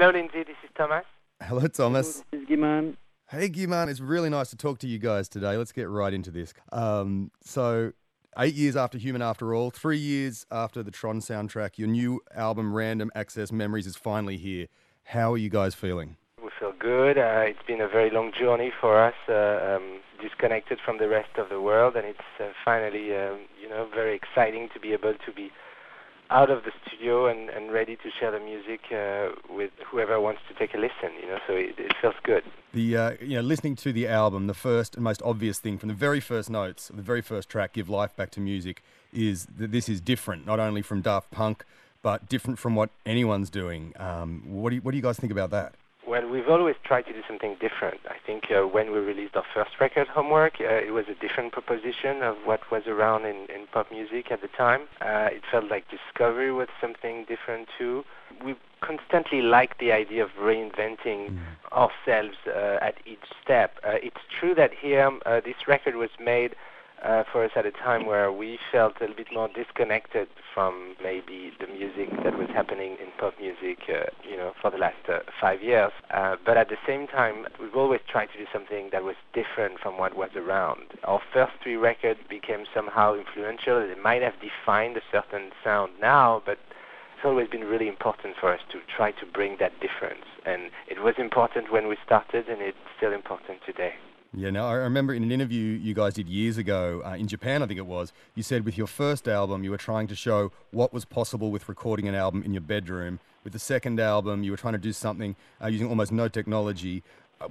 Hello, Lindsay. This is Thomas. Hello, Thomas. This is Guiman. Hey, Guiman. It's really nice to talk to you guys today. Let's get right into this. So, 8 years after Human After All, 3 years after the Tron soundtrack, your new album, Random Access Memories, is finally here. How are you guys feeling? We feel good. It's been a very long journey for us, disconnected from the rest of the world, and it's finally, very exciting to be able to be out of the studio and ready to share the music with whoever wants to take a listen. So it feels good. Listening to the album, the first and most obvious thing from the very first notes, the very first track, "Give Life Back to Music," is that this is different, not only from Daft Punk, but different from what anyone's doing. What do you guys think about that? Well, we've always tried to do something different. I think when we released our first record, Homework, it was a different proposition of what was around in pop music at the time. It felt like Discovery was something different too. We constantly liked the idea of reinventing ourselves at each step. It's true that here this record was made for us at a time where we felt a little bit more disconnected from maybe the music that was happening in pop music, for the last 5 years. But at the same time, we've always tried to do something that was different from what was around. Our first 3 records became somehow influential. They might have defined a certain sound now, but it's always been really important for us to try to bring that difference. And it was important when we started, and it's still important today. Yeah, now I remember in an interview you guys did years ago, in Japan I think it was, you said with your first album you were trying to show what was possible with recording an album in your bedroom. With the second album you were trying to do something using almost no technology.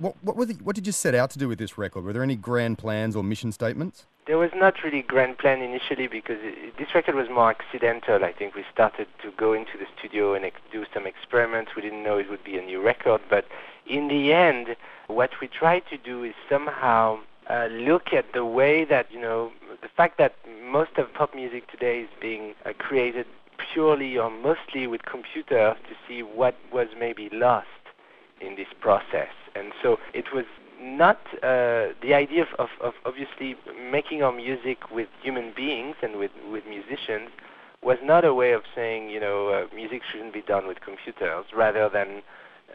What did you set out to do with this record? Were there any grand plans or mission statements? There was not really grand plan initially because this record was more accidental. I think we started to go into the studio and do some experiments. We didn't know it would be a new record, but in the end, what we tried to do is somehow look at the way that, the fact that most of pop music today is being created purely or mostly with computers, to see what was maybe lost in this process. And so it was not the idea of obviously making our music with human beings and with musicians was not a way of saying, music shouldn't be done with computers, rather than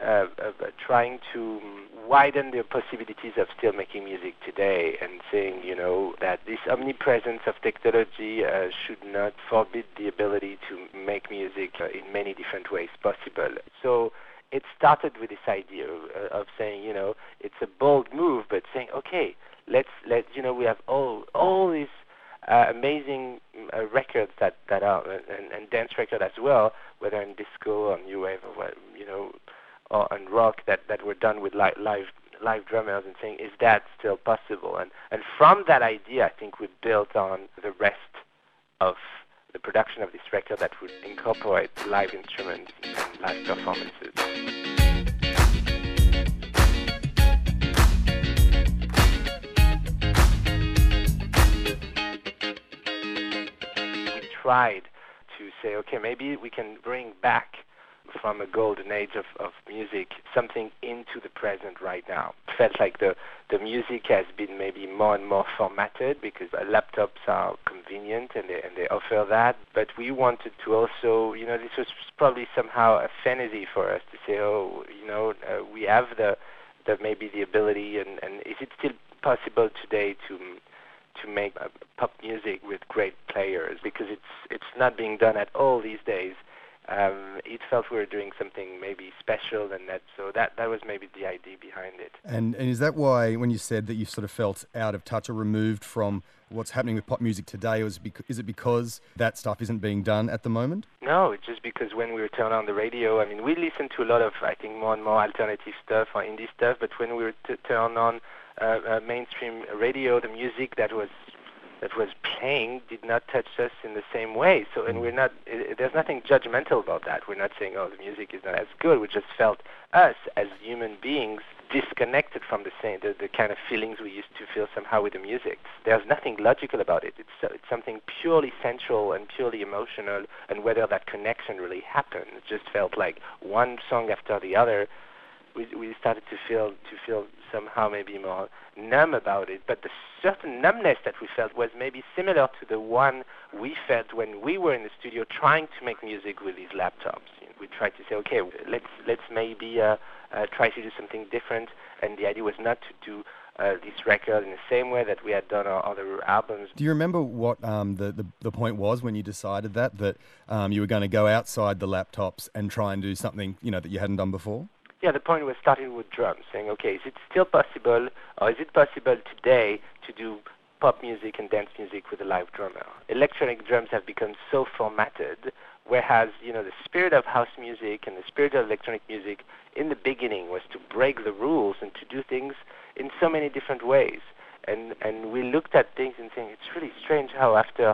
trying to widen the possibilities of still making music today and saying, that this omnipresence of technology should not forbid the ability to make music in many different ways possible. So it started with this idea of saying, it's a bold move, but saying, okay, let's we have all these amazing records that are and dance records as well, whether in disco or new wave or or on rock that were done with live drummers, and saying, is that still possible? And from that idea, I think we built on the rest of the production of this record that would incorporate live instruments and live performances. We tried to say, okay, maybe we can bring back from a golden age of music something into the present right now. It felt like the music has been maybe more and more formatted because laptops are convenient and they offer that, but we wanted to also, this was probably somehow a fantasy for us to say, we have the maybe the ability, and is it still possible today to make pop music with great players, because it's not being done at all these days. It felt we were doing something maybe special, and that was maybe the idea behind it. And is that why, when you said that you sort of felt out of touch or removed from what's happening with pop music today, is it because that stuff isn't being done at the moment? No, it's just because when we turn on the radio, we listen to a lot of, I think, more and more alternative stuff or indie stuff, but when we were turn on mainstream radio, the music that was playing did not touch us in the same way. So, and there's nothing judgmental about that. We're not saying, the music is not as good. We just felt us as human beings disconnected from the kind of feelings we used to feel somehow with the music. There's nothing logical about it. It's something purely sensual and purely emotional, and whether that connection really happened, it just felt like one song after the other, we started to feel somehow maybe more numb about it, but the certain numbness that we felt was maybe similar to the one we felt when we were in the studio trying to make music with these laptops. we tried to say, okay, let's maybe try to do something different. And the idea was not to do this record in the same way that we had done our other albums. Do you remember what the point was when you decided that you were going to go outside the laptops and try and do something, you know, that you hadn't done before? Yeah, the point was starting with drums, saying, okay, is it still possible, or is it possible today to do pop music and dance music with a live drummer? Electronic drums have become so formatted, whereas, you know, the spirit of house music and the spirit of electronic music in the beginning was to break the rules and to do things in so many different ways. And we looked at things and saying, it's really strange how after,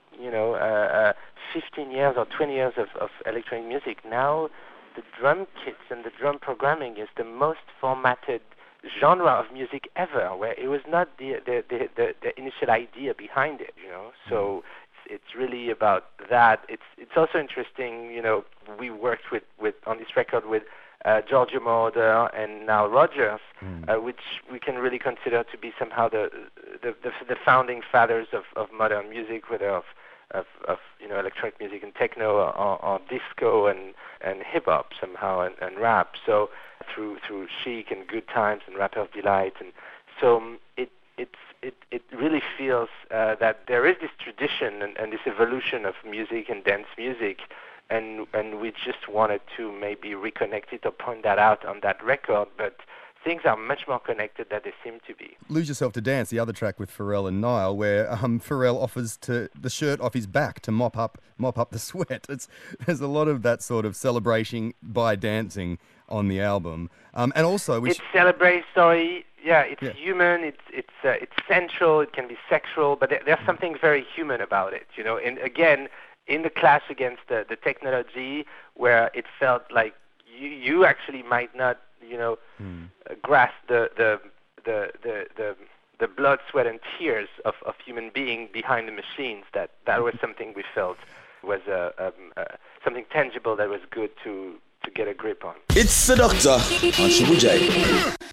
15 years or 20 years of electronic music, now the drum kits and the drum programming is the most formatted genre of music ever, where it was not the initial idea behind it, you know. So it's really about that. It's also interesting, you know, we worked with on this record with Giorgio Moroder and Nile Rodgers, which we can really consider to be somehow the founding fathers of modern music, whether of electronic music and techno or disco and hip hop somehow and rap. So through Chic and Good Times and Rapper's Delight, and so it really feels that there is this tradition and this evolution of music and dance music, and we just wanted to maybe reconnect it or point that out on that record, but things are much more connected than they seem to be. Lose Yourself to Dance, the other track with Pharrell and Nile, where Pharrell offers the shirt off his back to mop up the sweat. There's a lot of that sort of celebration by dancing on the album, and also it's celebratory. Yeah, it's human. It's sensual. It can be sexual, but there's something very human about it, you know. And again, in the clash against the technology, where it felt like you actually might not, grasp the blood, sweat, and tears of human being behind the machines. That was something we felt was something tangible that was good to get a grip on. It's the Doctor on Shibu J.